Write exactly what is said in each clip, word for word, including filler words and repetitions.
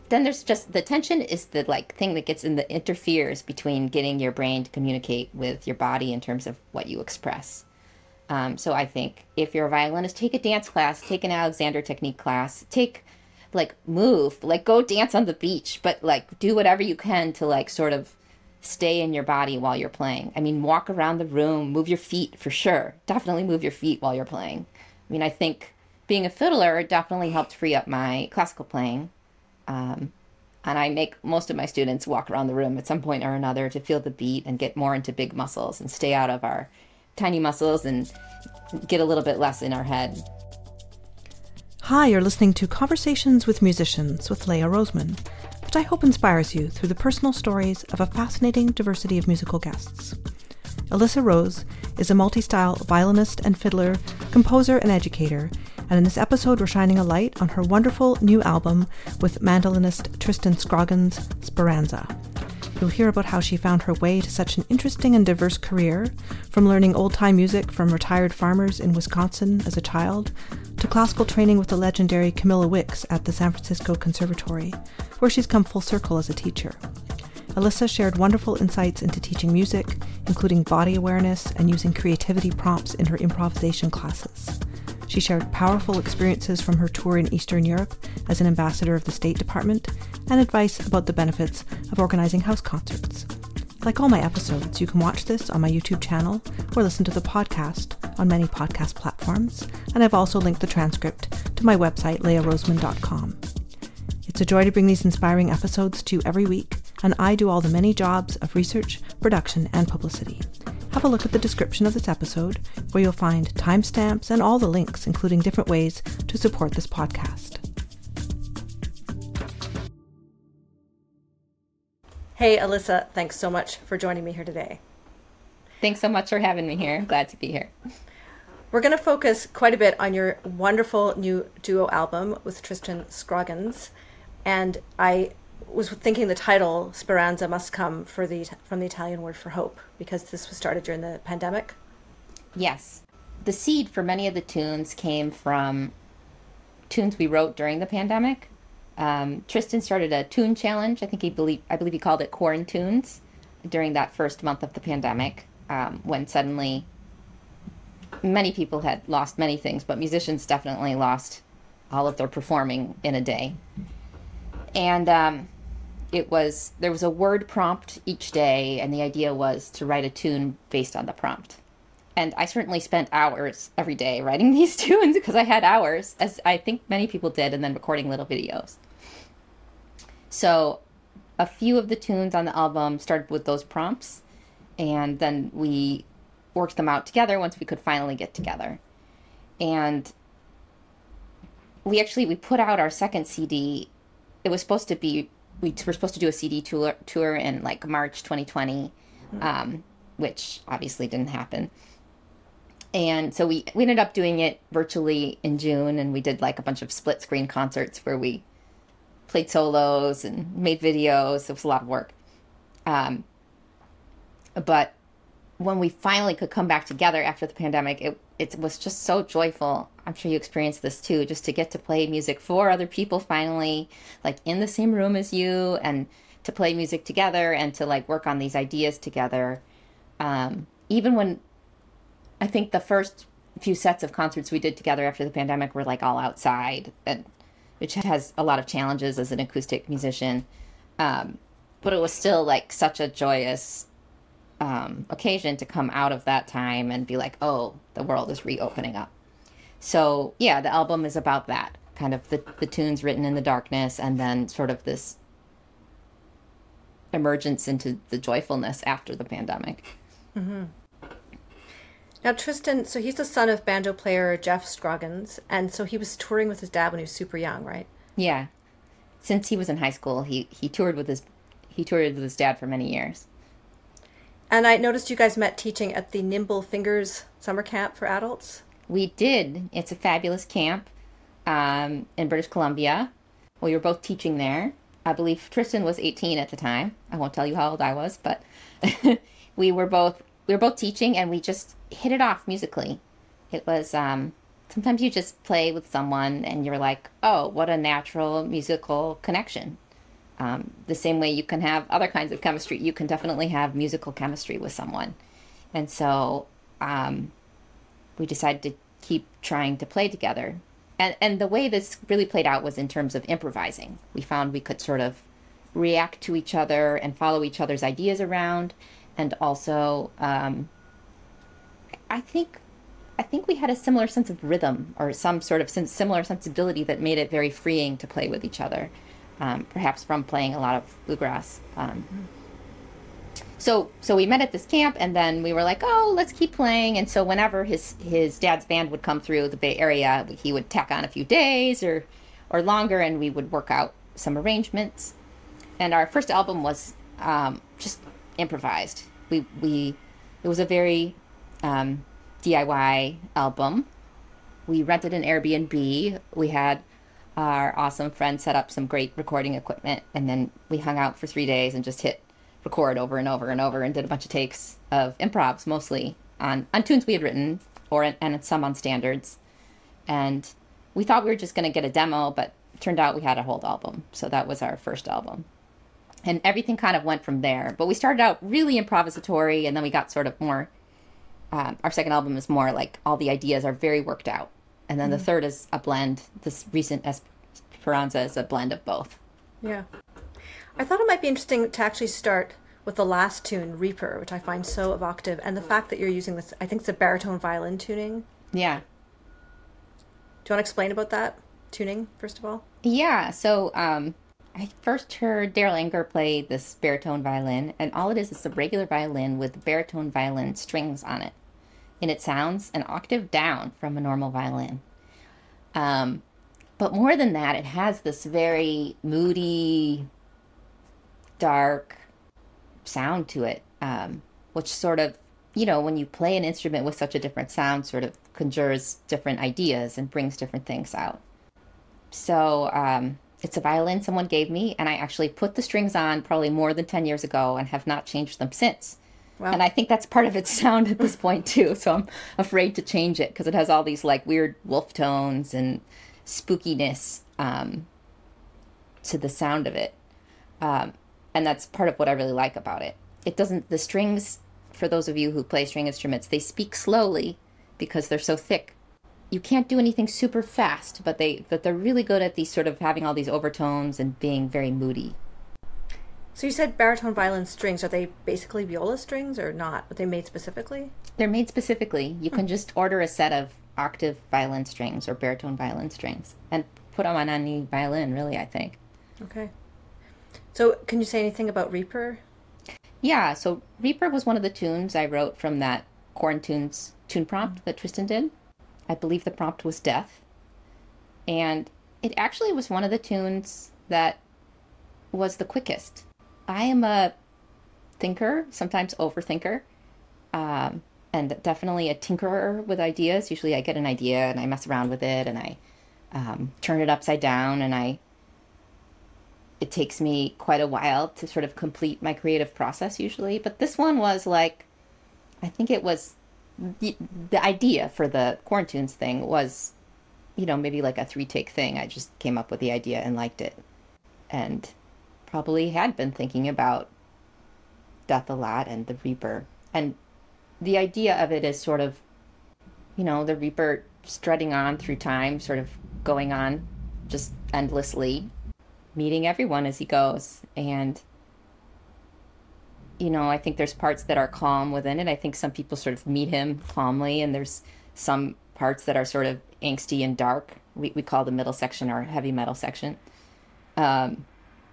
then there's just the tension is the like thing that gets in the interferes between getting your brain to communicate with your body in terms of what you express. Um, so I think if you're a violinist, take a dance class, take an Alexander Technique class, take like move, like go dance on the beach, but like do whatever you can to like sort of stay in your body while you're playing. I mean, walk around the room, move your feet for sure. Definitely move your feet while you're playing. I mean, I think being a fiddler definitely helped free up my classical playing. Um, and I make most of my students walk around the room at some point or another to feel the beat and get more into big muscles and stay out of our tiny muscles and get a little bit less in our head. Hi, you're listening to Conversations with Musicians with Leah Roseman, which I hope inspires you through the personal stories of a fascinating diversity of musical guests. Alyssa Rose is a multi-style violinist and fiddler, composer and educator, and in this episode we're shining a light on her wonderful new album with mandolinist Tristan Scroggins' Speranza. You'll hear about how she found her way to such an interesting and diverse career, from learning old-time music from retired farmers in Wisconsin as a child, to classical training with the legendary Camilla Wicks at the San Francisco Conservatory, where she's come full circle as a teacher. Alyssa shared wonderful insights into teaching music, including body awareness and using creativity prompts in her improvisation classes. She shared powerful experiences from her tour in Eastern Europe as an ambassador of the State Department and advice about the benefits of organizing house concerts. Like all my episodes, you can watch this on my YouTube channel or listen to the podcast on many podcast platforms, and I've also linked the transcript to my website, leah roseman dot com. It's a joy to bring these inspiring episodes to you every week, and I do all the many jobs of research, production, and publicity. Have a look at the description of this episode, where you'll find timestamps and all the links, including different ways to support this podcast. Hey, Alyssa, thanks so much for joining me here today. Thanks so much for having me here. I'm glad to be here. We're going to focus quite a bit on your wonderful new duo album with Tristan Scroggins, and I was thinking the title Speranza must come for the from the Italian word for hope, because this was started during the pandemic. Yes. The seed for many of the tunes came from tunes we wrote during the pandemic. Um, Tristan started a tune challenge. I think he believe I believe he called it Quarantunes during that first month of the pandemic, um, when suddenly many people had lost many things, but musicians definitely lost all of their performing in a day. And um, it was, there was a word prompt each day, and the idea was to write a tune based on the prompt. And I certainly spent hours every day writing these tunes because I had hours, as I think many people did, and then recording little videos. So a few of the tunes on the album started with those prompts, and then we worked them out together once we could finally get together. And we actually, we put out our second C D. It was supposed to be, we were supposed to do a C D tour, tour in like March twenty twenty, um, which obviously didn't happen. And so we, we ended up doing it virtually in June, and we did like a bunch of split screen concerts where we played solos and made videos. It was a lot of work. Um, but when we finally could come back together after the pandemic, it it was just so joyful. I'm sure you experienced this too, just to get to play music for other people finally, like in the same room as you, and to play music together and to like work on these ideas together. Um, even when I think the first few sets of concerts we did together after the pandemic were like all outside, and which has a lot of challenges as an acoustic musician. Um, but it was still like such a joyous um, occasion to come out of that time and be like, oh, the world is reopening up. So yeah, the album is about that, kind of the, the tunes written in the darkness, and then sort of this emergence into the joyfulness after the pandemic. Mm-hmm. Now, Tristan, so he's the son of banjo player Jeff Scroggins, and so he was touring with his dad when he was super young, right? Yeah. Since he was in high school, he, he toured with his he toured with his dad for many years. And I noticed you guys met teaching at the Nimble Fingers summer camp for adults. We did. It's a fabulous camp um, in British Columbia. We were both teaching there. I believe Tristan was eighteen at the time. I won't tell you how old I was, but we were both we were both teaching, and we just hit it off musically. It was um, sometimes you just play with someone and you're like, oh, what a natural musical connection. Um, the same way you can have other kinds of chemistry, you can definitely have musical chemistry with someone. And so um, we decided to keep trying to play together. And, and the way this really played out was in terms of improvising. We found we could sort of react to each other and follow each other's ideas around. And also, um, I think I think we had a similar sense of rhythm or some sort of similar sensibility that made it very freeing to play with each other, um, perhaps from playing a lot of bluegrass. Um, so so we met at this camp, and then we were like, oh, let's keep playing. And so whenever his his dad's band would come through the Bay Area, he would tack on a few days or or longer, and we would work out some arrangements. And our first album was um, just improvised. We we it was a very um, D I Y album. We rented an Airbnb. We had our awesome friend set up some great recording equipment, and then we hung out for three days and just hit record over and over and over and did a bunch of takes of improvs, mostly on, on tunes we had written, or and some on standards. And we thought we were just going to get a demo, but it turned out we had a whole album. So that was our first album. And everything kind of went from there. But we started out really improvisatory, and then we got sort of more, um, our second album is more like all the ideas are very worked out. And then mm-hmm. the third is a blend. This recent Esperanza is a blend of both. Yeah. I thought it might be interesting to actually start with the last tune, Reaper, which I find so evocative, and the fact that you're using this, I think it's a baritone violin tuning. Yeah. Do you want to explain about that tuning, first of all? Yeah, so um, I first heard Daryl Anger play this baritone violin, and all it is is a regular violin with baritone violin strings on it. And it sounds an octave down from a normal violin. Um, but more than that, it has this very moody, dark sound to it, um, which sort of, you know, when you play an instrument with such a different sound, sort of conjures different ideas and brings different things out. So um, it's a violin someone gave me, and I actually put the strings on probably more than ten years ago and have not changed them since. Wow. And I think that's part of its sound at this point, too. So I'm afraid to change it because it has all these like weird wolf tones and spookiness um, to the sound of it. Um, And that's part of what I really like about it. It doesn't, the strings, for those of you who play string instruments, they speak slowly because they're so thick. You can't do anything super fast, but they, but they're really good at these sort of having all these overtones and being very moody. So you said baritone violin strings. Are they basically viola strings or not? Are they made specifically? They're made specifically. You hmm. can just order a set of octave violin strings or baritone violin strings and put them on any violin, really, I think. Okay. So can you say anything about Reaper? Yeah, so Reaper was one of the tunes I wrote from that Corn Tunes tune prompt that Tristan did. I believe the prompt was Death. And it actually was one of the tunes that was the quickest. I am a thinker, sometimes overthinker, um, and definitely a tinkerer with ideas. Usually I get an idea and I mess around with it and I um, turn it upside down and I it takes me quite a while to sort of complete my creative process usually. But this one was like, I think it was, the, the idea for the Corn Tunes thing was, you know, maybe like a three-take thing. I just came up with the idea and liked it. And probably had been thinking about Death a lot and the Reaper. And the idea of it is sort of, you know, the Reaper strutting on through time, sort of going on just endlessly, meeting everyone as he goes. And, you know, I think there's parts that are calm within it. I think some people sort of meet him calmly, and there's some parts that are sort of angsty and dark. We we call the middle section our heavy metal section. Um,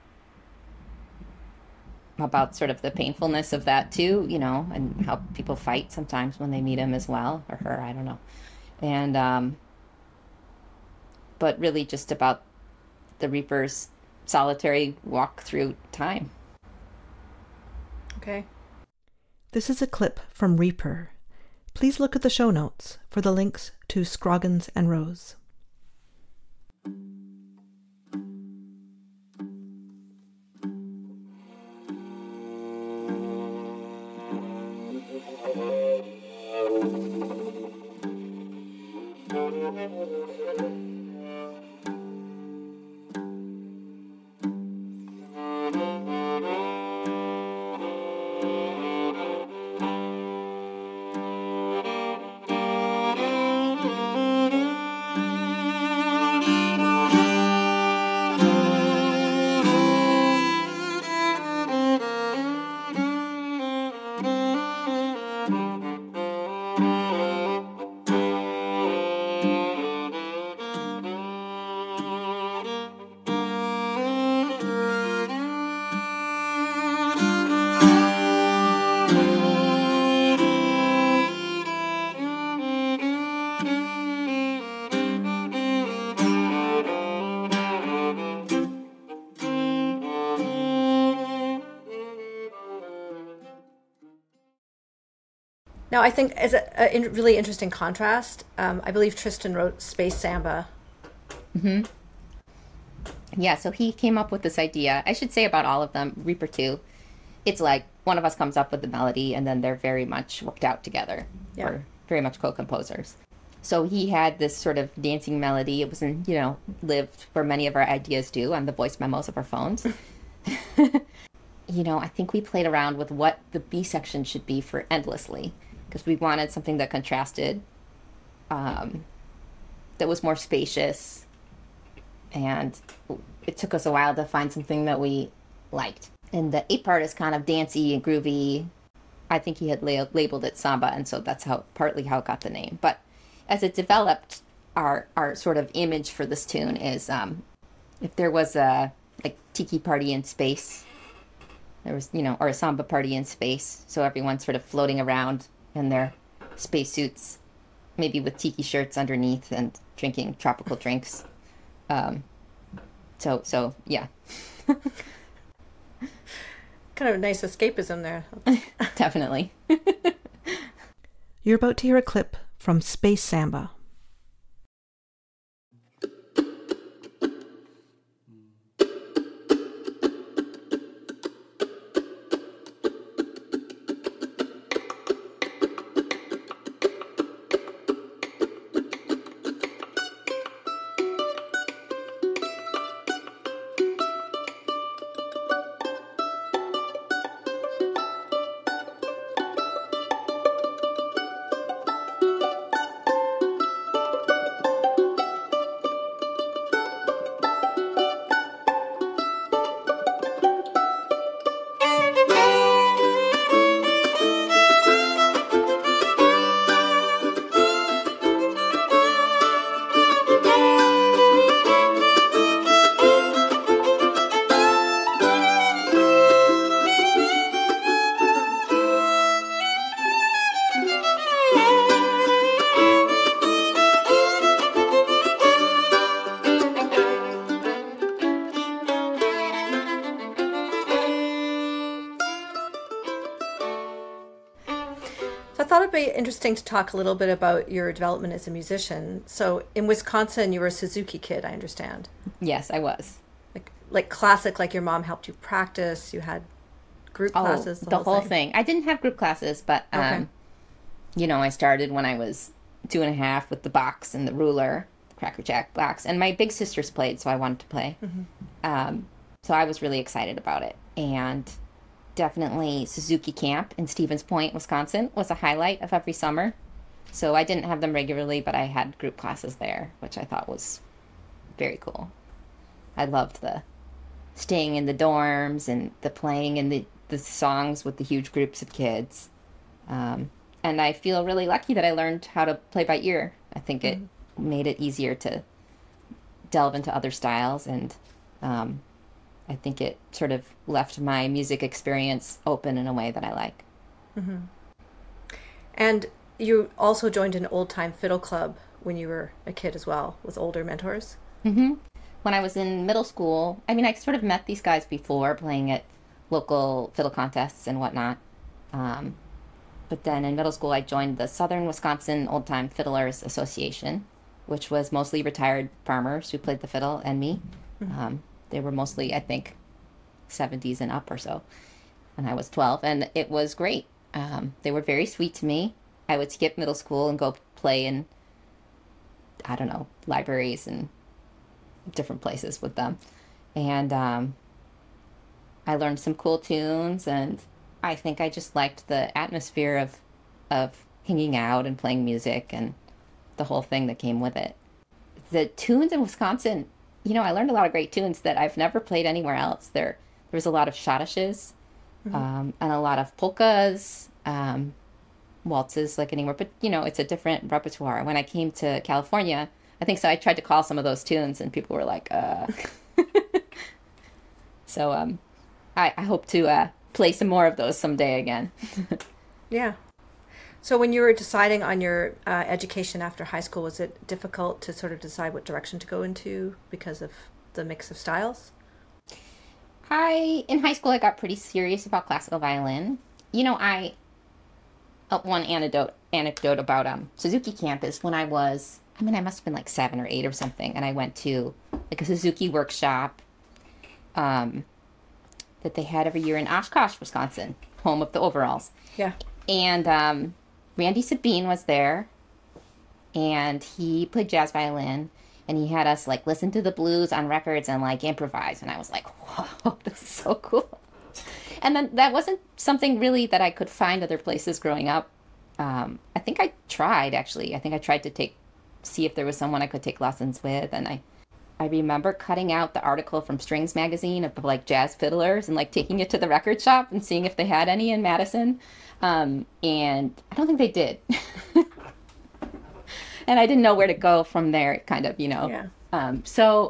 about sort of the painfulness of that too, you know, and how people fight sometimes when they meet him as well, or her, I don't know. And, um, but really just about the Reaper's solitary walk through time. Okay. This is a clip from Reaper. Please look at the show notes for the links to Scroggins and Rose. Now, I think as a, a in- really interesting contrast, um, I believe Tristan wrote Space Samba. Mm-hmm. Yeah, so he came up with this idea. I should say about all of them, Reaper two, it's like one of us comes up with the melody and then they're very much worked out together. Yeah. We're very much co-composers. So he had this sort of dancing melody. It was in, you know, lived where many of our ideas do on the voice memos of our phones. You know, I think we played around with what the B section should be for Endlessly, because we wanted something that contrasted, um, that was more spacious, and it took us a while to find something that we liked. And the A part is kind of dancey and groovy. I think he had la- labeled it samba, and so that's how partly how it got the name. But as it developed, our our sort of image for this tune is um, if there was a like tiki party in space, there was, you know, or a samba party in space, so everyone's sort of floating around in their spacesuits, maybe with tiki shirts underneath and drinking tropical drinks. Um, so so yeah. Kind of a nice escapism there. Definitely. You're about to hear a clip from Space Samba. So I thought it'd be interesting to talk a little bit about your development as a musician. So in Wisconsin, you were a Suzuki kid, I understand. Yes, I was. Like like classic, like your mom helped you practice. You had group oh, classes. The, the whole, whole thing. thing. I didn't have group classes, but um, okay. you know, I started when I was two and a half with the box and the ruler, the Cracker Jack box, and my big sisters played, so I wanted to play. Mm-hmm. Um, so I was really excited about it, and definitely Suzuki Camp in Stevens Point, Wisconsin was a highlight of every summer. So I didn't have them regularly, but I had group classes there, which I thought was very cool. I loved the staying in the dorms and the playing in the, the songs with the huge groups of kids. Um, and I feel really lucky that I learned how to play by ear. I think it mm-hmm. made it easier to delve into other styles, and um, I think it sort of left my music experience open in a way that I like. Mm-hmm. And you also joined an old-time fiddle club when you were a kid as well, with older mentors? Mm-hmm. When I was in middle school, I mean, I sort of met these guys before playing at local fiddle contests and whatnot. Um, but then in middle school, I joined the Southern Wisconsin Old-Time Fiddlers Association, which was mostly retired farmers who played the fiddle and me. Mm-hmm. Um, They were mostly, I think, seventies and up or so when I was twelve, and it was great. Um, they were very sweet to me. I would skip middle school and go play in, I don't know, libraries and different places with them. And um, I learned some cool tunes, and I think I just liked the atmosphere of, of hanging out and playing music and the whole thing that came with it. The tunes in Wisconsin, you know, I learned a lot of great tunes that I've never played anywhere else. There, there was a lot of schottisches, mm-hmm. um, and a lot of polkas, um, waltzes, like anywhere. But, you know, it's a different repertoire. When I came to California, I think so I tried to call some of those tunes, and people were like, uh. so um, I, I hope to uh, play some more of those someday again. Yeah. So when you were deciding on your uh, education after high school, was it difficult to sort of decide what direction to go into because of the mix of styles? I, in high school, I got pretty serious about classical violin. You know, I uh, one anecdote anecdote about um Suzuki Camp is when I was, I mean, I must have been like seven or eight or something, and I went to like a Suzuki workshop um, that they had every year in Oshkosh, Wisconsin, home of the overalls. Yeah. And um, Randy Sabine was there, and he played jazz violin, and he had us like listen to the blues on records and like improvise, and I was like, whoa, this is so cool. And then that wasn't something really that I could find other places growing up. Um, I think I tried, actually. I think I tried to take, see if there was someone I could take lessons with. And I, I remember cutting out the article from Strings magazine of like jazz fiddlers and like taking it to the record shop and seeing if they had any in Madison. Um, and I don't think they did. And I didn't know where to go from there, kind of, you know. Yeah. Um, so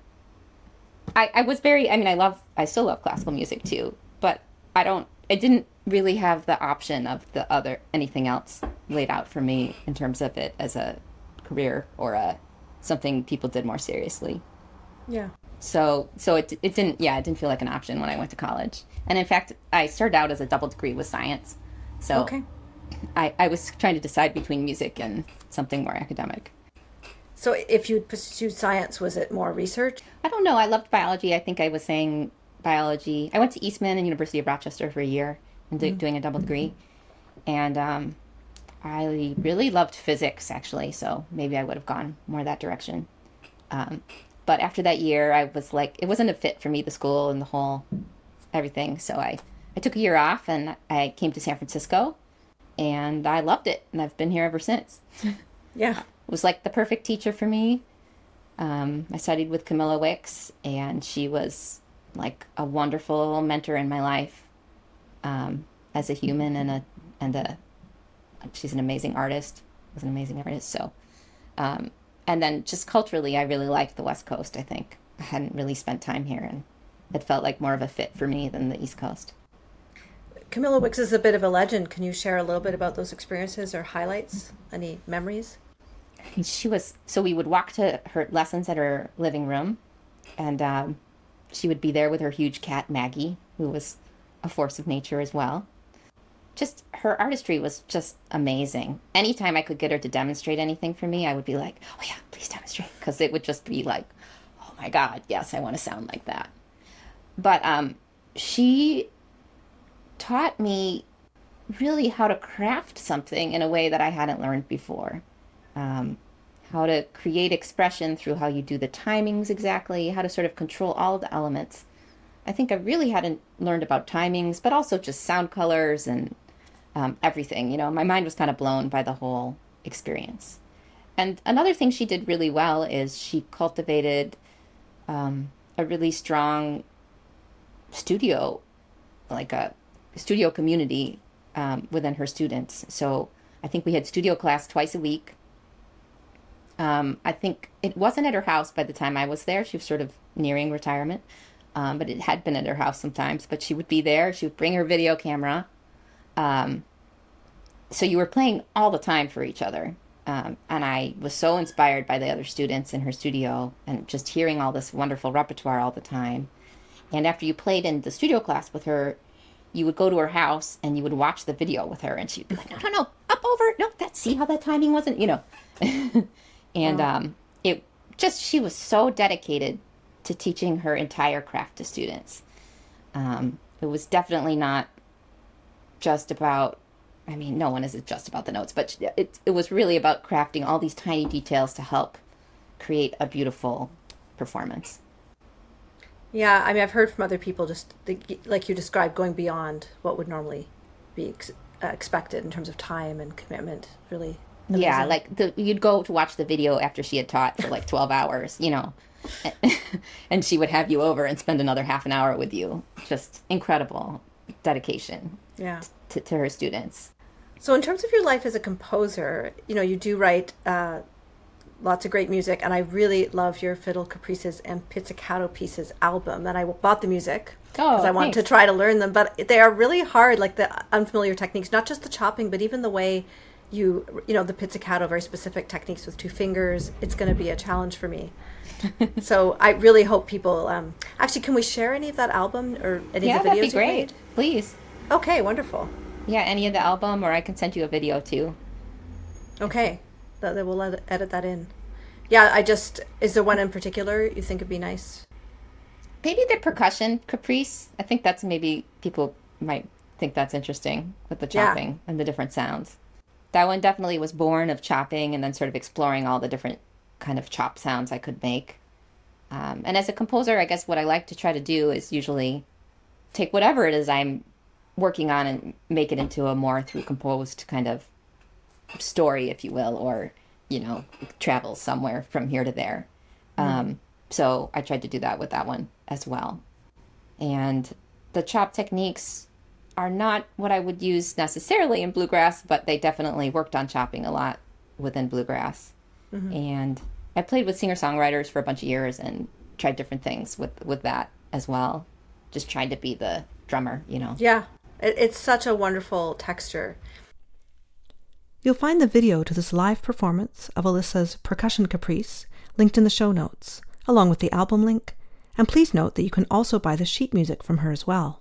I, I was very, I mean, I love, I still love classical music too, but I don't, I didn't really have the option of the other, anything else laid out for me in terms of it as a career or a, something people did more seriously. Yeah. So, so it, it didn't, yeah, it didn't feel like an option when I went to college. And in fact, I started out as a double degree with science. So Okay. I, I was trying to decide between music and something more academic. So if you pursued science, was it more research? I don't know. I loved biology. I think I was saying biology. I went to Eastman and University of Rochester for a year and do, mm-hmm. doing a double degree. And um, I really loved physics, actually. So maybe I would have gone more that direction. Um, but after that year, I was like, it wasn't a fit for me, the school and the whole everything. So I, I took a year off and I came to San Francisco. And I loved it. And I've been here ever since. Yeah. It was like the perfect teacher for me. Um, I studied with Camilla Wicks, and she was like a wonderful mentor in my life um, as a human and a and a. She's an amazing artist. Was an amazing artist. So, um, and then just culturally, I really liked the West Coast. I think I hadn't really spent time here, and it felt like more of a fit for me than the East Coast. Camilla Wicks is a bit of a legend. Can you share a little bit about those experiences or highlights? Any memories? She was, so we would walk to her lessons at her living room, and um, she would be there with her huge cat, Maggie, who was a force of nature as well. Just, her artistry was just amazing. Anytime I could get her to demonstrate anything for me, I would be like, oh yeah, please demonstrate, because it would just be like, oh my God, yes, I want to sound like that. But um, she taught me really how to craft something in a way that I hadn't learned before. Um, how to create expression through how you do the timings exactly, how to sort of control all of the elements. I think I really hadn't learned about timings, but also just sound colors and um, everything. You know, my mind was kind of blown by the whole experience. And another thing she did really well is she cultivated um, a really strong studio, like a studio community um, within her students. So I think we had studio class twice a week. Um, I think it wasn't at her house by the time I was there. She was sort of nearing retirement, um, but it had been at her house sometimes. But she would be there. She would bring her video camera. Um, so you were playing all the time for each other. Um, and I was so inspired by the other students in her studio and just hearing all this wonderful repertoire all the time. And after you played in the studio class with her, you would go to her house and you would watch the video with her, and she'd be like, no, no, no, up over, no, that, see how that timing wasn't, you know. And um, it just, she was so dedicated to teaching her entire craft to students. Um, it was definitely not just about, I mean, no one is just about the notes, but it, it was really about crafting all these tiny details to help create a beautiful performance. Yeah, I mean, I've heard from other people just, the, like you described, going beyond what would normally be ex- uh, expected in terms of time and commitment, really. Amazing. Yeah, like the, you'd go to watch the video after she had taught for like twelve hours, you know, and she would have you over and spend another half an hour with you. Just incredible dedication yeah. to, to her students. So in terms of your life as a composer, you know, you do write uh, lots of great music, and I really love your Fiddle Caprices and Pizzicato Pieces album, and I bought the music because oh, I wanted to try to learn them, but they are really hard, like the unfamiliar techniques, not just the chopping, but even the way you, you know, the pizzicato, very specific techniques with two fingers. It's going to be a challenge for me. So I really hope people, um, actually, can we share any of that album or any yeah, of the videos that'd be great. you made? Please. Okay, wonderful. Yeah, any of the album, or I can send you a video too. Okay, that, that we'll let, edit that in. Yeah, I just, is there one in particular you think would be nice? Maybe the percussion caprice. I think that's maybe people might think that's interesting with the Yeah. chopping and the different sounds. That one definitely was born of chopping and then sort of exploring all the different kind of chop sounds I could make. Um, and as a composer, I guess what I like to try to do is usually take whatever it is I'm working on and make it into a more through composed kind of story, if you will, or, you know, travel somewhere from here to there. Mm. Um, so I tried to do that with that one as well. And the chop techniques are not what I would use necessarily in bluegrass, but they definitely worked on chopping a lot within bluegrass. Mm-hmm. And I played with singer-songwriters for a bunch of years and tried different things with, with that as well. Just tried to be the drummer, you know. Yeah, it, it's such a wonderful texture. You'll find the video to this live performance of Alyssa's Percussion Caprice linked in the show notes, along with the album link. And please note that you can also buy the sheet music from her as well.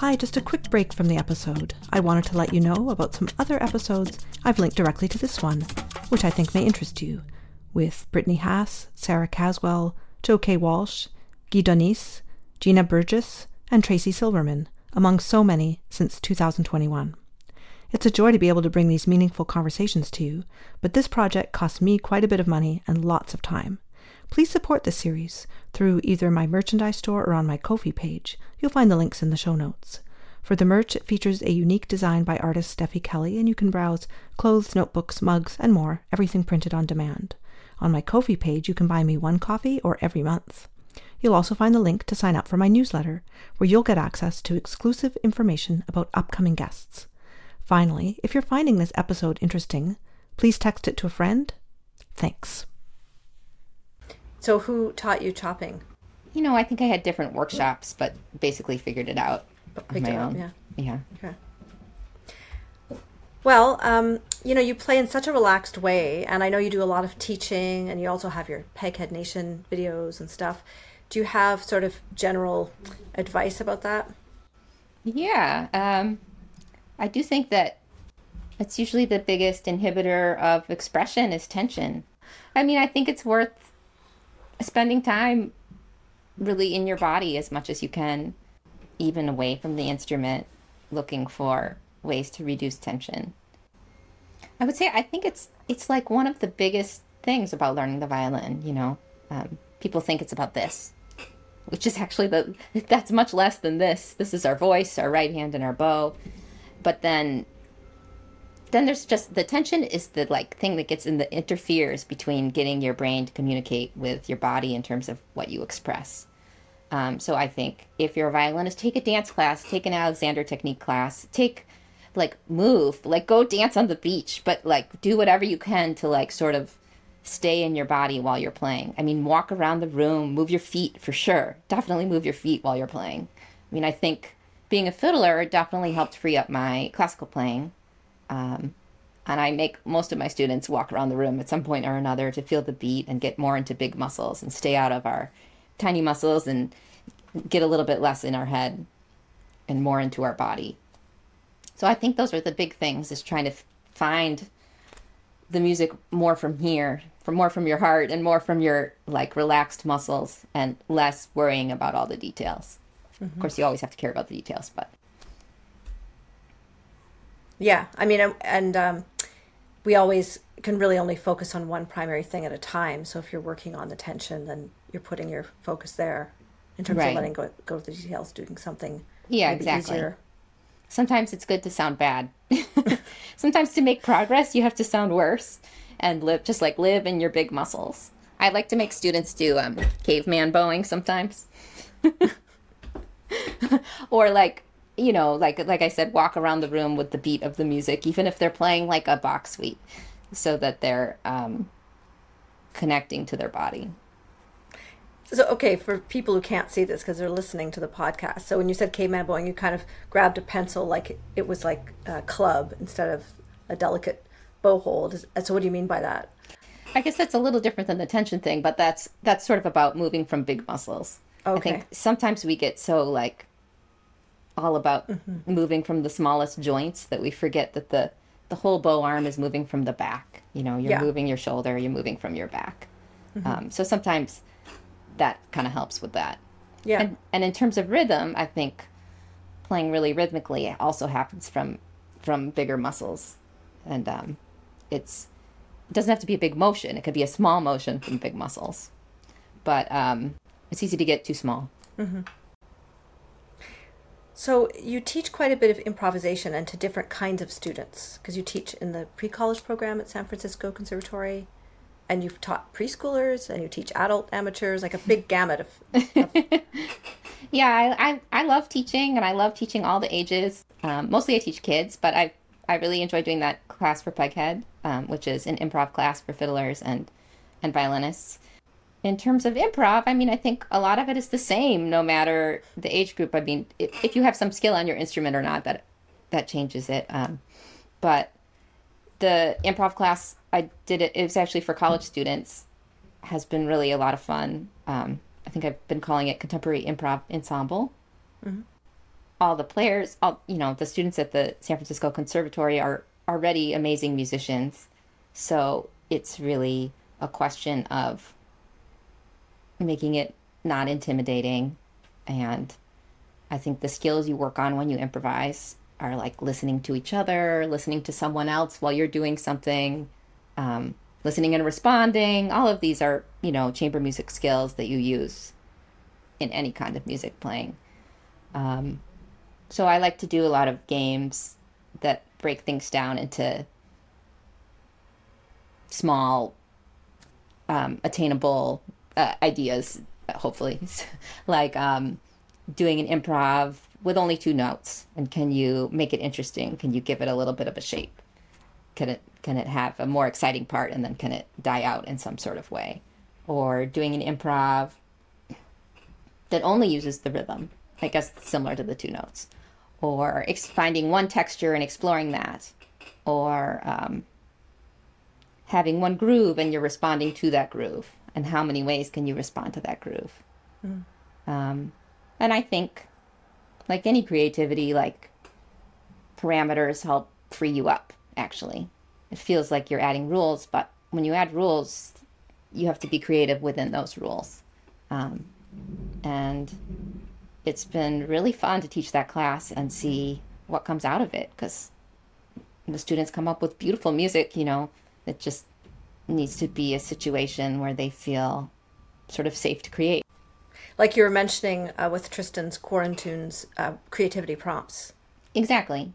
Hi, just a quick break from the episode. I wanted to let you know about some other episodes I've linked directly to this one, which I think may interest you, with Brittany Haas, Sarah Caswell, Joe K. Walsh, Guy Donis, Gina Burgess, and Tracy Silverman, among so many since two thousand twenty-one. It's a joy to be able to bring these meaningful conversations to you, but this project costs me quite a bit of money and lots of time. Please support this series through either my merchandise store or on my Ko-fi page. You'll find the links in the show notes. For the merch, it features a unique design by artist Steffi Kelly, and you can browse clothes, notebooks, mugs, and more, everything printed on demand. On my Ko-fi page, you can buy me one coffee or every month. You'll also find the link to sign up for my newsletter, where you'll get access to exclusive information about upcoming guests. Finally, if you're finding this episode interesting, please text it to a friend. Thanks. So who taught you chopping? You know, I think I had different workshops, but basically figured it out on my own. Yeah. Yeah. Okay. Well, um, you know, you play in such a relaxed way, and I know you do a lot of teaching, and you also have your Peghead Nation videos and stuff. Do you have sort of general advice about that? Yeah. Um, I do think that it's usually the biggest inhibitor of expression is tension. I mean, I think it's worth spending time really in your body as much as you can, even away from the instrument, looking for ways to reduce tension. I would say I think it's it's like one of the biggest things about learning the violin, you know. Um, people think it's about this, which is actually the that's much less than this. This is our voice, our right hand, and our bow. But then then there's just the tension is the like thing that gets in the interferes between getting your brain to communicate with your body in terms of what you express. Um, so I think if you're a violinist, take a dance class, take an Alexander Technique class, take like move, like go dance on the beach, but like do whatever you can to like sort of stay in your body while you're playing. I mean, walk around the room, move your feet for sure. Definitely move your feet while you're playing. I mean, I think being a fiddler definitely helped free up my classical playing. Um, and I make most of my students walk around the room at some point or another to feel the beat and get more into big muscles and stay out of our tiny muscles and get a little bit less in our head and more into our body. So I think those are the big things, is trying to f- find the music more from here, from more from your heart and more from your like relaxed muscles and less worrying about all the details. Mm-hmm. Of course, you always have to care about the details, but yeah, I mean, and um, we always can really only focus on one primary thing at a time. So if you're working on the tension, then you're putting your focus there in terms right. of letting go, go to the details, doing something yeah, exactly. easier. Sometimes it's good to sound bad. Sometimes to make progress, you have to sound worse and live, just like live in your big muscles. I like to make students do um, caveman bowing sometimes. Or like, you know, like like I said, walk around the room with the beat of the music, even if they're playing like a Bach suite, so that they're um, connecting to their body. So, okay, for people who can't see this because they're listening to the podcast, so when you said caveman bowing, you kind of grabbed a pencil like it was like a club instead of a delicate bow hold. So what do you mean by that? I guess that's a little different than the tension thing, but that's that's sort of about moving from big muscles. Okay. I think sometimes we get so like all about mm-hmm. moving from the smallest joints that we forget that the, the whole bow arm is moving from the back. You know, you're yeah. moving your shoulder, you're moving from your back. Mm-hmm. Um, so sometimes that kind of helps with that. Yeah. And, and in terms of rhythm, I think playing really rhythmically also happens from from bigger muscles. And um, it's it doesn't have to be a big motion. It could be a small motion from big muscles. But um, it's easy to get too small. Mm-hmm. So you teach quite a bit of improvisation and to different kinds of students, because you teach in the pre-college program at San Francisco Conservatory, and you've taught preschoolers, and you teach adult amateurs, like a big gamut of... of... Yeah, I, I I love teaching, and I love teaching all the ages. Um, mostly I teach kids, but I I really enjoy doing that class for Peghead, um, which is an improv class for fiddlers and, and violinists. In terms of improv, I mean, I think a lot of it is the same, no matter the age group. I mean, if, if you have some skill on your instrument or not, that that changes it. Um, but the improv class, I did it, it was actually for college students, has been really a lot of fun. Um, I think I've been calling it Contemporary Improv Ensemble. Mm-hmm. all the players, all you know, the students at the San Francisco Conservatory are already amazing musicians. So it's really a question of making it not intimidating. And I think the skills you work on when you improvise are like listening to each other, listening to someone else while you're doing something, um, listening and responding. All of these are, you know, chamber music skills that you use in any kind of music playing. Um, so I like to do a lot of games that break things down into small, um, attainable uh, ideas, hopefully. Like um, doing an improv with only two notes. And can you make it interesting? Can you give it a little bit of a shape? Can it can it have a more exciting part, and then can it die out in some sort of way? Or doing an improv that only uses the rhythm, I guess similar to the two notes. Or ex- finding one texture and exploring that. Or um, having one groove and you're responding to that groove. And how many ways can you respond to that groove? Mm. Um, and I think, like any creativity, like parameters help free you up, actually. It feels like you're adding rules, but when you add rules, you have to be creative within those rules. Um, and it's been really fun to teach that class and see what comes out of it, because the students come up with beautiful music, you know, that just needs to be a situation where they feel sort of safe to create. Like you were mentioning uh, with Tristan's Quarantunes uh, creativity prompts. Exactly.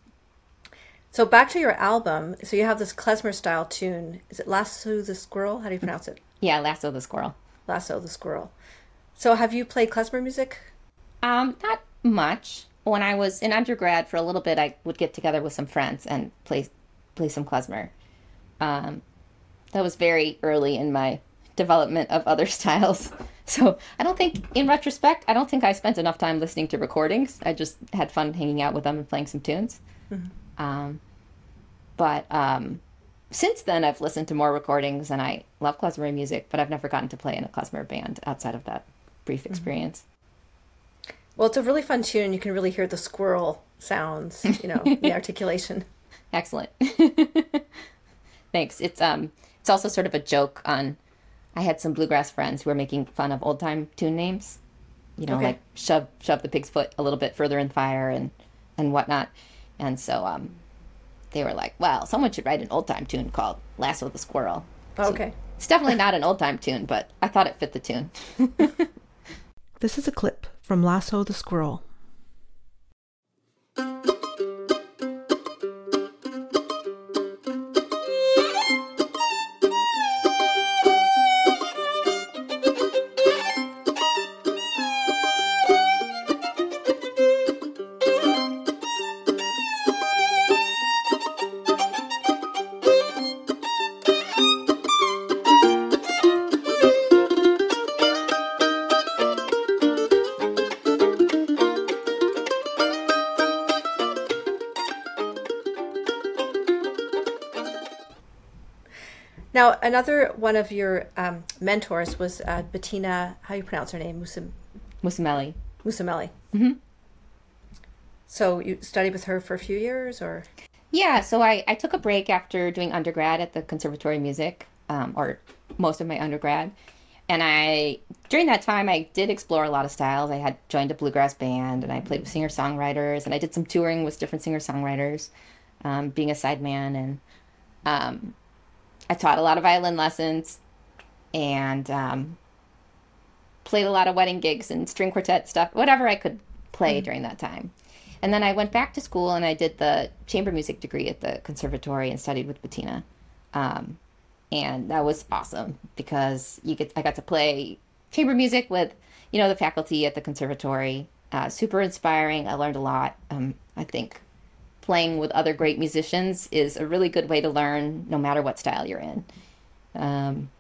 So back to your album. So you have this klezmer style tune. Is it Lasso the Squirrel? How do you pronounce it? Yeah, Lasso the Squirrel. Lasso the Squirrel. So have you played klezmer music? Um, not much. When I was in undergrad, for a little bit, I would get together with some friends and play play some klezmer. Um, that was very early in my development of other styles. So I don't think, in retrospect, I don't think I spent enough time listening to recordings. I just had fun hanging out with them and playing some tunes. Mm-hmm. Um, but um, since then, I've listened to more recordings, and I love klezmer music, but I've never gotten to play in a klezmer band outside of that brief experience. Mm-hmm. Well, it's a really fun tune. You can really hear the squirrel sounds, you know, the articulation. Excellent. Thanks. It's um, it's also sort of a joke on, I had some bluegrass friends who were making fun of old time tune names, you know, okay. like shove shove the pig's foot a little bit further in fire and, and whatnot. And so um, they were like, well, someone should write an old time tune called Lasso the Squirrel. So okay. It's definitely not an old time tune, but I thought it fit the tune. This is a clip from Lasso the Squirrel. Now, another one of your um, mentors was uh, Bettina, how do you pronounce her name? Musum- Musamelli. Musamelli. Mm-hmm. So you studied with her for a few years, or? Yeah, so I, I took a break after doing undergrad at the Conservatory of Music, um, or most of my undergrad. And I, during that time, I did explore a lot of styles. I had joined a bluegrass band, and I played with singer-songwriters, and I did some touring with different singer-songwriters, um, being a sideman, and um, I taught a lot of violin lessons, and um, played a lot of wedding gigs and string quartet stuff, whatever I could play mm-hmm. during that time. And then I went back to school, and I did the chamber music degree at the conservatory and studied with Bettina. Um, and that was awesome because you get I got to play chamber music with, you know, the faculty at the conservatory. Uh, super inspiring. I learned a lot. Um, I think playing with other great musicians is a really good way to learn, no matter what style you're in. Um,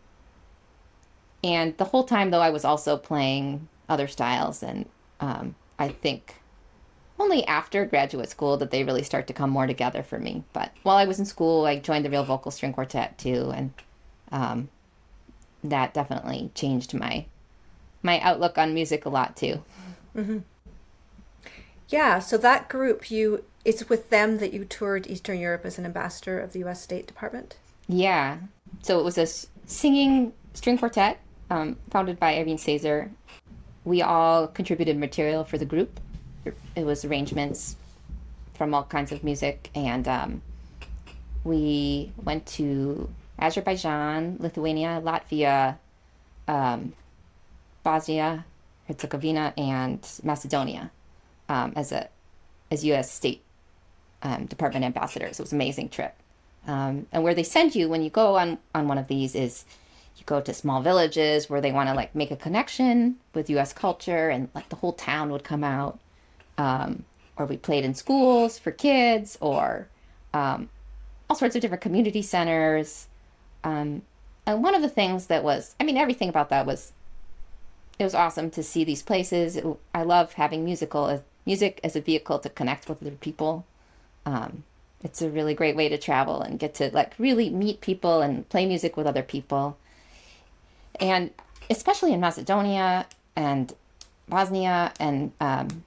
and the whole time, though, I was also playing other styles, and um, I think only after graduate school did they really start to come more together for me. But while I was in school, I joined the Real Vocal String Quartet too, and um, that definitely changed my my outlook on music a lot too. Mm-hmm. Yeah, so that group, you it's with them that you toured Eastern Europe as an ambassador of the U S. State Department? Yeah. So it was a s- singing string quartet um, founded by Irene Caesar. We all contributed material for the group. It was arrangements from all kinds of music, and um, we went to Azerbaijan, Lithuania, Latvia, um, Bosnia, Herzegovina, and Macedonia um, as a as U S. State um, Department ambassadors. It was an amazing trip. Um, and where they send you when you go on on one of these is you go to small villages where they want to like make a connection with U S culture, and like the whole town would come out. Um, or we played in schools for kids, or um, all sorts of different community centers. Um, and one of the things that was, I mean, everything about that was, it was awesome to see these places. It, I love having musical as music as a vehicle to connect with other people. Um, it's a really great way to travel and get to like really meet people and play music with other people. And especially in Macedonia and Bosnia and um,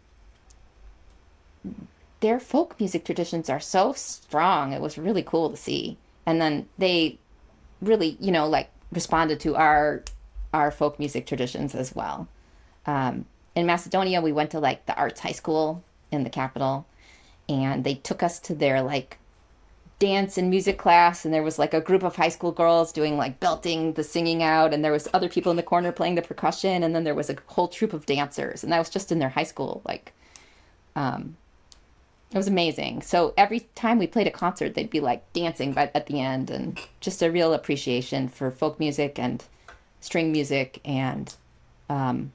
their folk music traditions are so strong. It was really cool to see. And then they really, you know, like responded to our our folk music traditions as well. Um, in Macedonia, we went to like the arts high school in the capital, and they took us to their like dance and music class, and there was like a group of high school girls doing like belting the singing out, and there was other people in the corner playing the percussion, and then there was a whole troupe of dancers, and that was just in their high school. Like, um, it was amazing. So every time we played a concert, they'd be like dancing by, at the end, and just a real appreciation for folk music and string music, and um,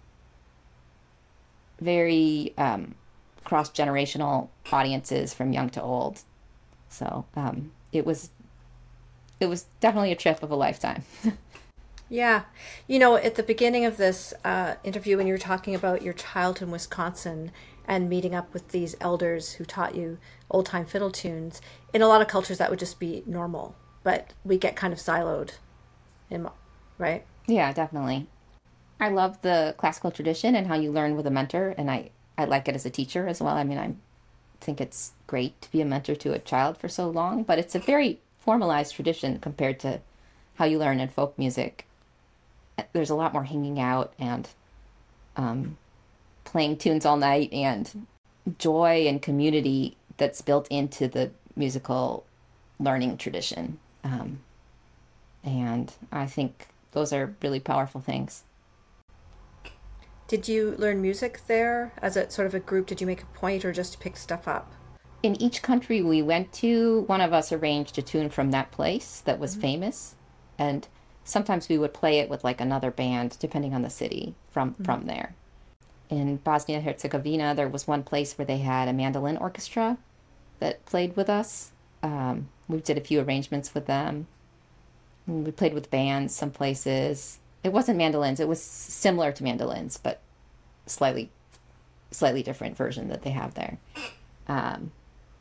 very um, cross-generational audiences from young to old. So um, it was it was definitely a trip of a lifetime. Yeah. You know, at the beginning of this uh, interview, when you were talking about your childhood in Wisconsin and meeting up with these elders who taught you old time fiddle tunes, in a lot of cultures that would just be normal, but we get kind of siloed, in, right? Yeah, definitely. I love the classical tradition and how you learn with a mentor, and I, I like it as a teacher as well. I mean, I think it's great to be a mentor to a child for so long, but it's a very formalized tradition compared to how you learn in folk music. There's a lot more hanging out and um, playing tunes all night, and joy and community that's built into the musical learning tradition. Um, and I think those are really powerful things. Did you learn music there as a sort of a group? Did you make a point or just pick stuff up? In each country we went to, one of us arranged a tune from that place that was mm-hmm. famous, and sometimes we would play it with like another band depending on the city from mm-hmm. from there. In Bosnia Herzegovina, there was one place where they had a mandolin orchestra that played with us. Um, we did a few arrangements with them. We played with bands some places. It wasn't mandolins. It was similar to mandolins, but slightly, slightly different version that they have there. Um,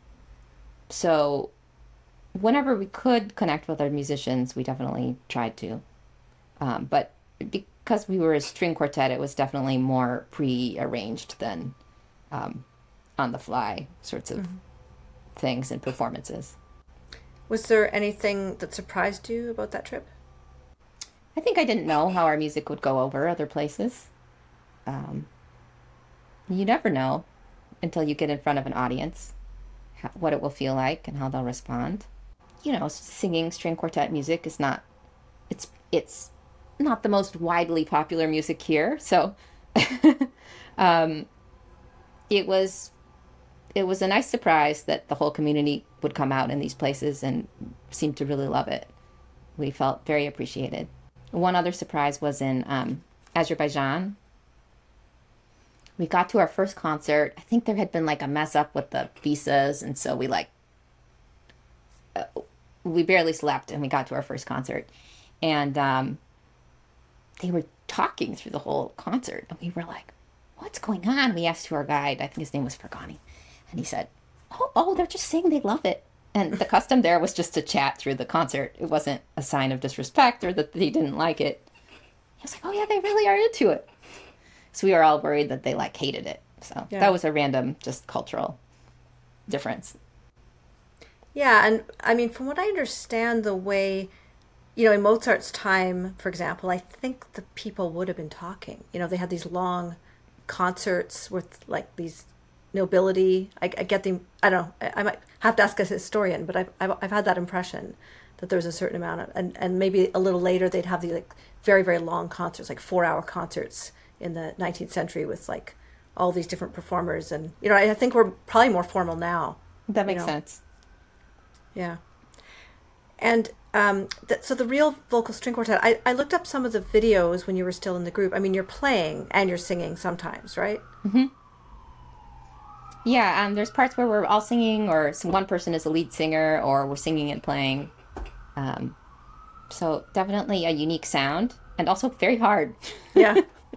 so whenever we could connect with our musicians, we definitely tried to. Um, but because we were a string quartet, it was definitely more pre-arranged than um, on-the-fly sorts of mm-hmm. things and performances. Was there anything that surprised you about that trip? I think I didn't know how our music would go over other places. Um, you never know until you get in front of an audience how, what it will feel like and how they'll respond. You know, singing string quartet music is not, it's it's not the most widely popular music here. So um, it was it was a nice surprise that the whole community would come out in these places and seem to really love it. We felt very appreciated. One other surprise was in um, Azerbaijan. We got to our first concert. I think there had been like a mess up with the visas, and so we like uh, we barely slept, and we got to our first concert, and um, they were talking through the whole concert, and we were like, "What's going on?" We asked to our guide. I think his name was Fergani, and he said, "Oh, oh, they're just saying they love it." And the custom there was just to chat through the concert. It wasn't a sign of disrespect or that they didn't like it. He was like, "Oh yeah, they really are into it." So we were all worried that they like hated it. So Yeah. that was a random, just cultural difference. Yeah, and I mean, from what I understand, the way, you know, in Mozart's time, for example, I think the people would have been talking. You know, they had these long concerts with like these nobility. I, I get the, I don't know, I, I might have to ask a historian, but I've, I've, I've had that impression that there was a certain amount of, and, and maybe a little later they'd have the like very, very long concerts, like four hour concerts in the nineteenth century with like all these different performers. And, you know, I, I think we're probably more formal now. That makes you know? sense. Yeah. And um, th- so the Real Vocal String Quartet, I, I looked up some of the videos when you were still in the group. I mean, you're playing and you're singing sometimes, right? Mm-hmm. Yeah, um, there's parts where we're all singing, or some, one person is a lead singer, or we're singing and playing. Um, so definitely a unique sound, and also very hard. Yeah.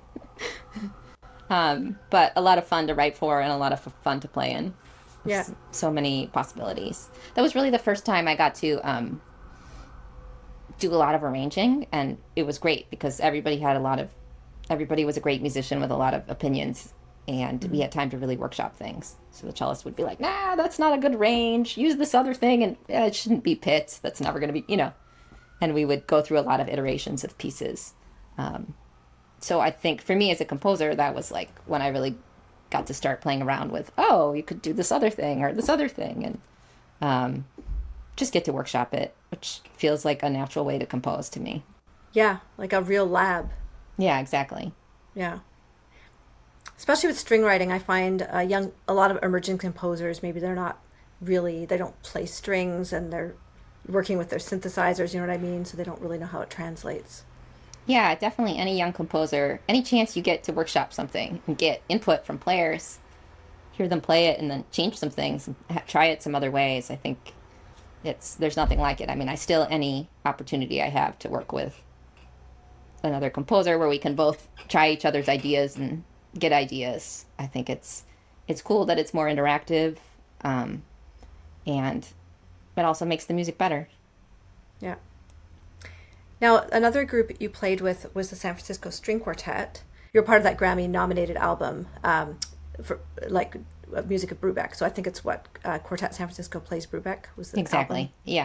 um, but a lot of fun to write for, and a lot of fun to play in. Yeah. So many possibilities. That was really the first time I got to um, do a lot of arranging, and it was great because everybody had a lot of, everybody was a great musician with a lot of opinions, and mm-hmm. we had time to really workshop things. So the cellist would be like, nah, that's not a good range. Use this other thing, and eh, it shouldn't be pits. That's never going to be, you know. And we would go through a lot of iterations of pieces. Um, so I think for me as a composer, that was like when I really got to start playing around with, oh, you could do this other thing or this other thing, and um, just get to workshop it, which feels like a natural way to compose to me. Yeah, like a real lab. Yeah, exactly. Yeah. Especially with string writing, I find uh, young, a lot of emerging composers, maybe they're not really, they don't play strings and they're working with their synthesizers, you know what I mean? So they don't really know how it translates. Yeah, definitely. Any young composer, any chance you get to workshop something and get input from players, hear them play it and then change some things and ha- try it some other ways. I think it's there's nothing like it. I mean, I still, any opportunity I have to work with another composer where we can both try each other's ideas and get ideas, I think it's it's cool that it's more interactive, um, and it also makes the music better. Yeah. Now, another group you played with was the San Francisco String Quartet. You're part of that Grammy-nominated album, um, for like uh, music of Brubeck. So I think it's what uh, Quartet San Francisco Plays Brubeck was the exactly. album. Yeah.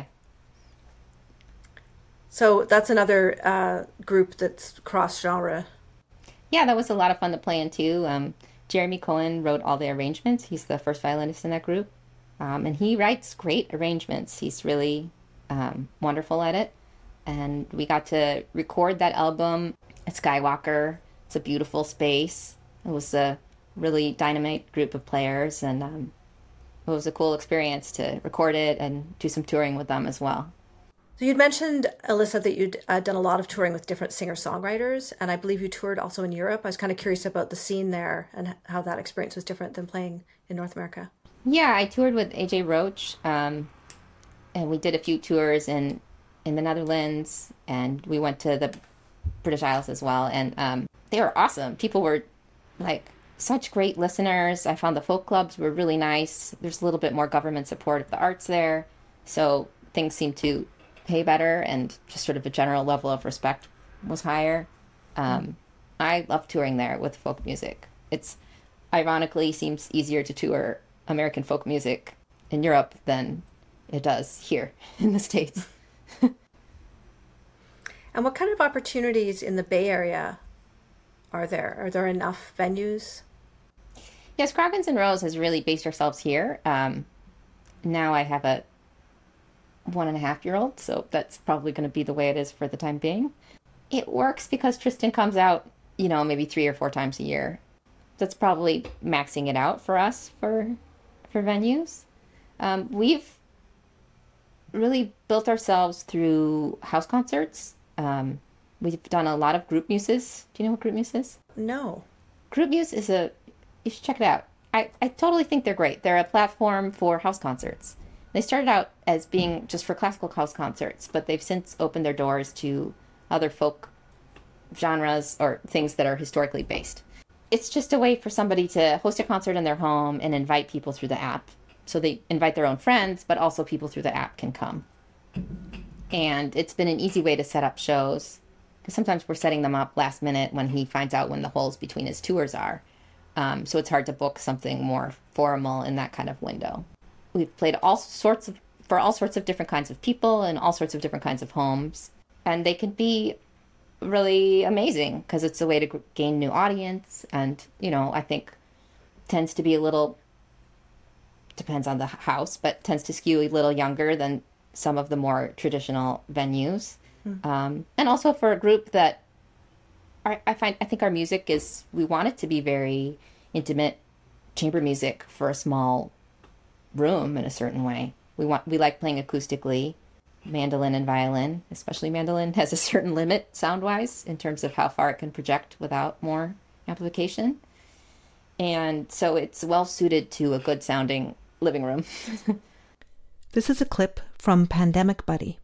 So that's another uh, group that's cross-genre. Yeah, that was a lot of fun to play in too. Um, Jeremy Cohen wrote all the arrangements. He's the first violinist in that group, um, and he writes great arrangements. He's really um, wonderful at it. And we got to record that album at Skywalker. It's a beautiful space. It was a really dynamite group of players, and um, it was a cool experience to record it and do some touring with them as well. So you'd mentioned, Alyssa, that you'd uh, done a lot of touring with different singer-songwriters, and I believe you toured also in Europe. I was kind of curious about the scene there and how that experience was different than playing in North America. Yeah, I toured with A J Roach, um, and we did a few tours in in the Netherlands, and we went to the British Isles as well, and um, they were awesome. People were like such great listeners. I found the folk clubs were really nice. There's a little bit more government support of the arts there, so things seemed to pay better, and just sort of a general level of respect was higher. Um, I love touring there with folk music. It's ironically seems easier to tour American folk music in Europe than it does here in the States. And what kind of opportunities in the Bay Area are there? Are there enough venues? Yes, Scroggins and Rose has really based ourselves here. Um, now I have a one and a half year old, so that's probably going to be the way it is for the time being. It works because Tristan comes out, you know, maybe three or four times a year. That's probably maxing it out for us for for venues. Um, we've really built ourselves through house concerts. Um, we've done a lot of group muses. Do you know what group muse is? No. Group muse is a, you should check it out. I, I totally think they're great. They're a platform for house concerts. They started out as being just for classical house concerts, but they've since opened their doors to other folk genres or things that are historically based. It's just a way for somebody to host a concert in their home and invite people through the app. So they invite their own friends, but also people through the app can come. And it's been an easy way to set up shows, because sometimes we're setting them up last minute when he finds out when the holes between his tours are. Um, so it's hard to book something more formal in that kind of window. We've played all sorts of for all sorts of different kinds of people and all sorts of different kinds of homes, and they can be really amazing because it's a way to gain new audience. And you know, I think tends to be a little depends on the house, but tends to skew a little younger than some of the more traditional venues. Mm. Um, and also for a group that I, I find I think our music is we want it to be very intimate chamber music for a small room in a certain way. We want we like playing acoustically. Mandolin and violin, especially mandolin, has a certain limit sound-wise in terms of how far it can project without more amplification. And so it's well suited to a good sounding living room. This is a clip from Pandemic Buddy.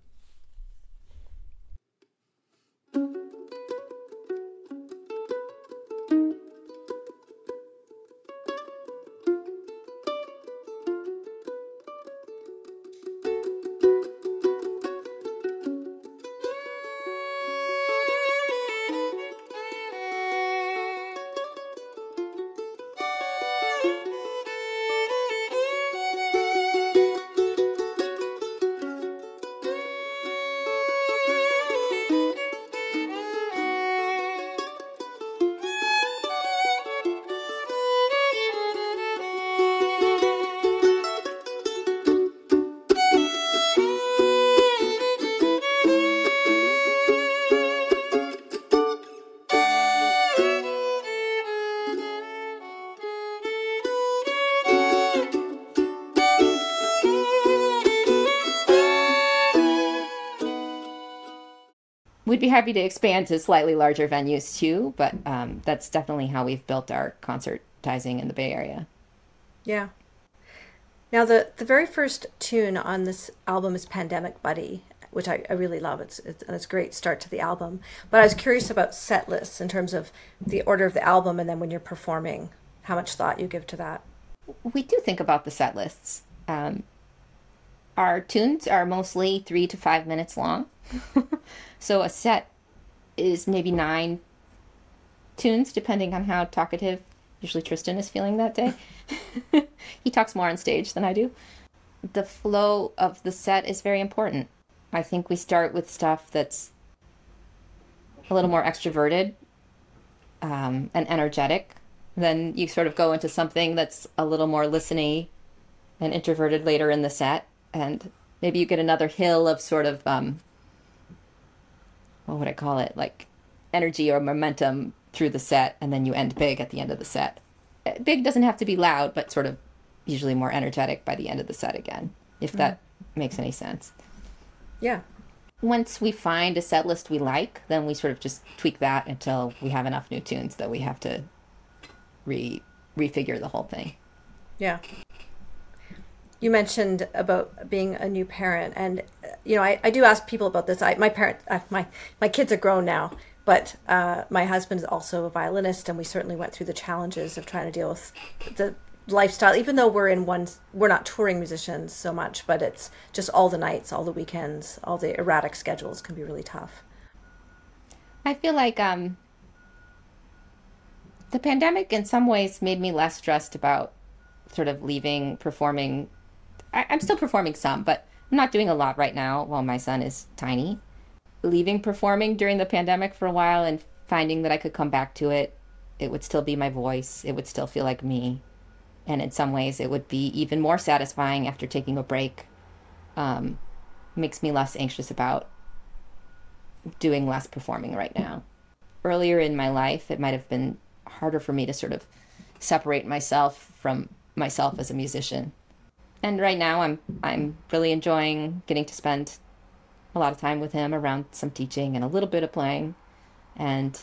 We'd be happy to expand to slightly larger venues too, but um, that's definitely how we've built our concertizing in the Bay Area. Yeah. Now, the, the very first tune on this album is Pandemic Buddy, which I, I really love. It's, it's, and it's a great start to the album. But I was curious about set lists in terms of the order of the album and then when you're performing, how much thought you give to that. We do think about the set lists. Um, our tunes are mostly three to five minutes long. So a set is maybe nine tunes, depending on how talkative usually Tristan is feeling that day. He talks more on stage than I do. The flow of the set is very important. I think we start with stuff that's a little more extroverted um, and energetic. Then you sort of go into something that's a little more listening and introverted later in the set. And maybe you get another hill of sort of... Um, what would I call it, like energy or momentum through the set, and then you end big at the end of the set. Big doesn't have to be loud, but sort of usually more energetic by the end of the set again, if that mm. makes any sense. Yeah. Once we find a set list we like, then we sort of just tweak that until we have enough new tunes that we have to re refigure the whole thing. Yeah. You mentioned about being a new parent, and you know, I, I do ask people about this. I, my parent, uh, my my kids are grown now, but uh, my husband is also a violinist, and we certainly went through the challenges of trying to deal with the lifestyle. Even though we're in one, we're not touring musicians so much, but it's just all the nights, all the weekends, all the erratic schedules can be really tough. I feel like um, the pandemic, in some ways, made me less stressed about sort of leaving performing. I, I'm still performing some, but I'm not doing a lot right now while my son is tiny. Leaving performing during the pandemic for a while and finding that I could come back to it, it would still be my voice. It would still feel like me. And in some ways, it would be even more satisfying after taking a break. Um, makes me less anxious about doing less performing right now. Earlier in my life, it might have been harder for me to sort of separate myself from myself as a musician. And right now I'm I'm really enjoying getting to spend a lot of time with him around some teaching and a little bit of playing. And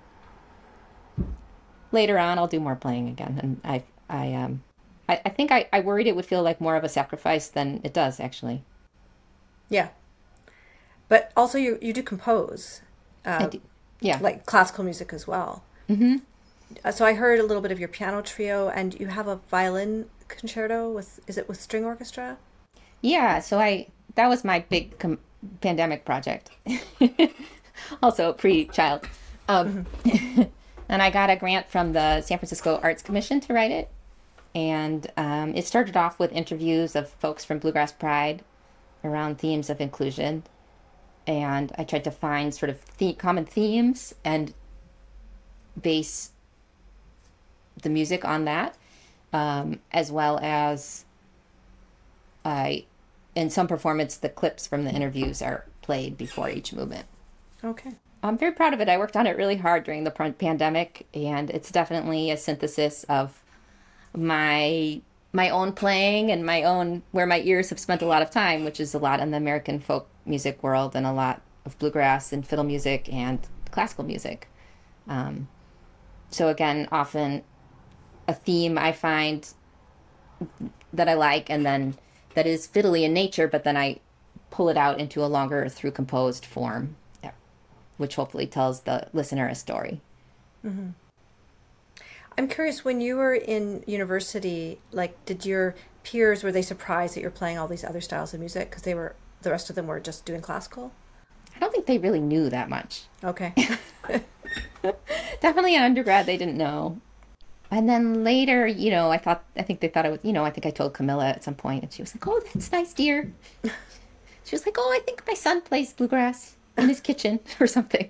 later on I'll do more playing again. And I I um I, I think I, I worried it would feel like more of a sacrifice than it does actually. Yeah. But also you you do compose. Uh, I do. Yeah. Like classical music as well. Mm-hmm. So I heard a little bit of your piano trio, and you have a violin concerto with, is it with string orchestra? Yeah, so I, that was my big com- pandemic project. Also pre-child. Um, mm-hmm. And I got a grant from the San Francisco Arts Commission to write it. And um, it started off with interviews of folks from Bluegrass Pride around themes of inclusion. And I tried to find sort of the- common themes and base the music on that, um, as well as I, in some performance, the clips from the interviews are played before each movement. Okay. I'm very proud of it. I worked on it really hard during the pandemic, and it's definitely a synthesis of my my own playing and my own, where my ears have spent a lot of time, which is a lot in the American folk music world and a lot of bluegrass and fiddle music and classical music. Um, so again, often a theme I find that I like and then that is fiddly in nature, but then I pull it out into a longer through composed form, which hopefully tells the listener a story. Mm-hmm. I'm curious, when you were in university, like, did your peers, were they surprised that you're playing all these other styles of music? Because they were, the rest of them were just doing classical? I don't think they really knew that much. Okay. Definitely in undergrad, they didn't know. And then later, you know, I thought, I think they thought I was, you know, I think I told Camilla at some point, and she was like, oh, that's nice, dear. She was like, oh, I think my son plays bluegrass in his kitchen or something.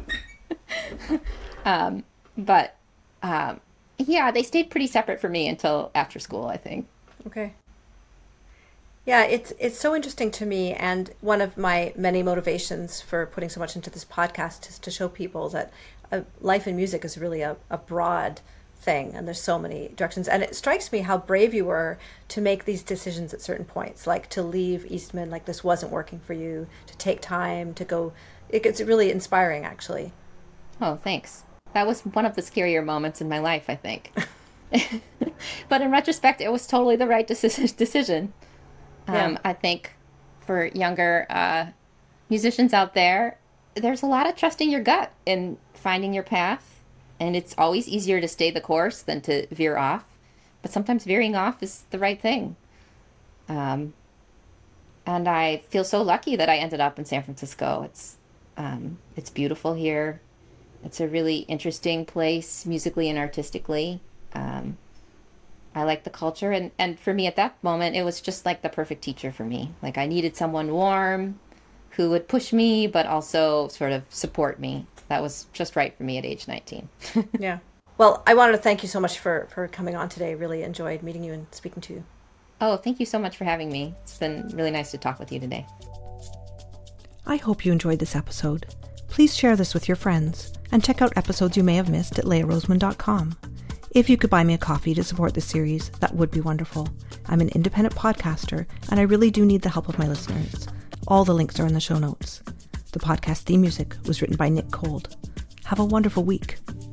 um, but, um, yeah, they stayed pretty separate for me until after school, I think. Okay. Yeah, it's it's so interesting to me, and one of my many motivations for putting so much into this podcast is to show people that uh, life in music is really a, a broad thing, and there's so many directions. And it strikes me how brave you were to make these decisions at certain points, like to leave Eastman, like this wasn't working for you, to take time to go. It gets really inspiring, actually. Oh, thanks. That was one of the scarier moments in my life, I think. But in retrospect, it was totally the right deci- decision. Um, yeah. I think for younger uh, musicians out there, there's a lot of trusting your gut in finding your path. And it's always easier to stay the course than to veer off. But sometimes veering off is the right thing. Um, and I feel so lucky that I ended up in San Francisco. It's um, it's beautiful here. It's a really interesting place musically and artistically. Um, I like the culture. And, and for me at that moment, it was just like the perfect teacher for me. Like I needed someone warm who would push me, but also sort of support me. That was just right for me at age nineteen. Yeah. Well, I wanted to thank you so much for, for coming on today. Really enjoyed meeting you and speaking to you. Oh, thank you so much for having me. It's been really nice to talk with you today. I hope you enjoyed this episode. Please share this with your friends and check out episodes you may have missed at leah roseman dot com. If you could buy me a coffee to support this series, that would be wonderful. I'm an independent podcaster, and I really do need the help of my listeners. All the links are in the show notes. The podcast theme music was written by Nick Cold. Have a wonderful week.